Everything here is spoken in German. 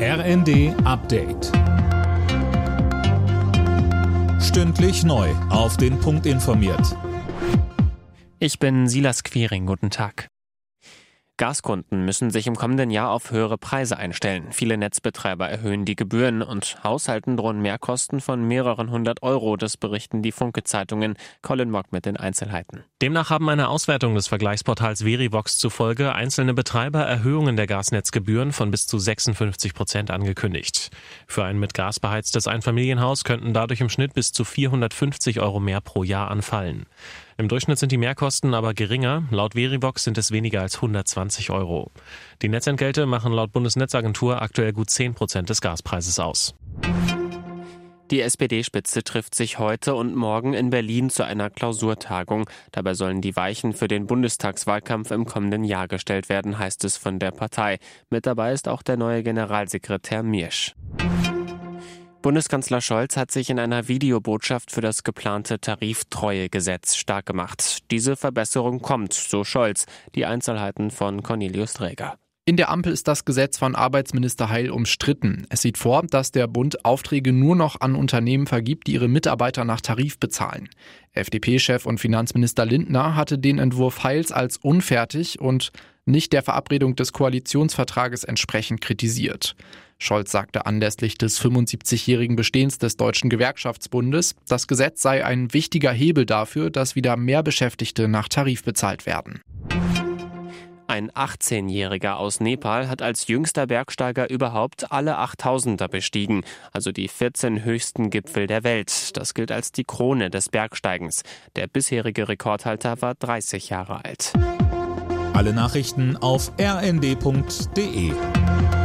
RND Update. Stündlich neu auf den Punkt informiert. Ich bin Silas Quiring, guten Tag. Gaskunden müssen sich im kommenden Jahr auf höhere Preise einstellen. Viele Netzbetreiber erhöhen die Gebühren und Haushalten drohen Mehrkosten von mehreren 100 Euro. Das berichten die Funke-Zeitungen. Colin Mock mit den Einzelheiten. Demnach haben einer Auswertung des Vergleichsportals Verivox zufolge einzelne Betreiber Erhöhungen der Gasnetzgebühren von bis zu 56% angekündigt. Für ein mit Gas beheiztes Einfamilienhaus könnten dadurch im Schnitt bis zu 450 Euro mehr pro Jahr anfallen. Im Durchschnitt sind die Mehrkosten aber geringer. Laut Verivox sind es weniger als 120 Euro. Die Netzentgelte machen laut Bundesnetzagentur aktuell gut 10% des Gaspreises aus. Die SPD-Spitze trifft sich heute und morgen in Berlin zu einer Klausurtagung. Dabei sollen die Weichen für den Bundestagswahlkampf im kommenden Jahr gestellt werden, heißt es von der Partei. Mit dabei ist auch der neue Generalsekretär Miersch. Bundeskanzler Scholz hat sich in einer Videobotschaft für das geplante Tariftreuegesetz stark gemacht. Diese Verbesserung kommt, so Scholz. Die Einzelheiten von Cornelius Träger. In der Ampel ist das Gesetz von Arbeitsminister Heil umstritten. Es sieht vor, dass der Bund Aufträge nur noch an Unternehmen vergibt, die ihre Mitarbeiter nach Tarif bezahlen. FDP-Chef und Finanzminister Lindner hatte den Entwurf Heils als unfertig und nicht der Verabredung des Koalitionsvertrages entsprechend kritisiert. Scholz sagte anlässlich des 75-jährigen Bestehens des Deutschen Gewerkschaftsbundes, das Gesetz sei ein wichtiger Hebel dafür, dass wieder mehr Beschäftigte nach Tarif bezahlt werden. Ein 18-Jähriger aus Nepal hat als jüngster Bergsteiger überhaupt alle 8000er bestiegen, also die 14 höchsten Gipfel der Welt. Das gilt als die Krone des Bergsteigens. Der bisherige Rekordhalter war 30 Jahre alt. Alle Nachrichten auf rnd.de.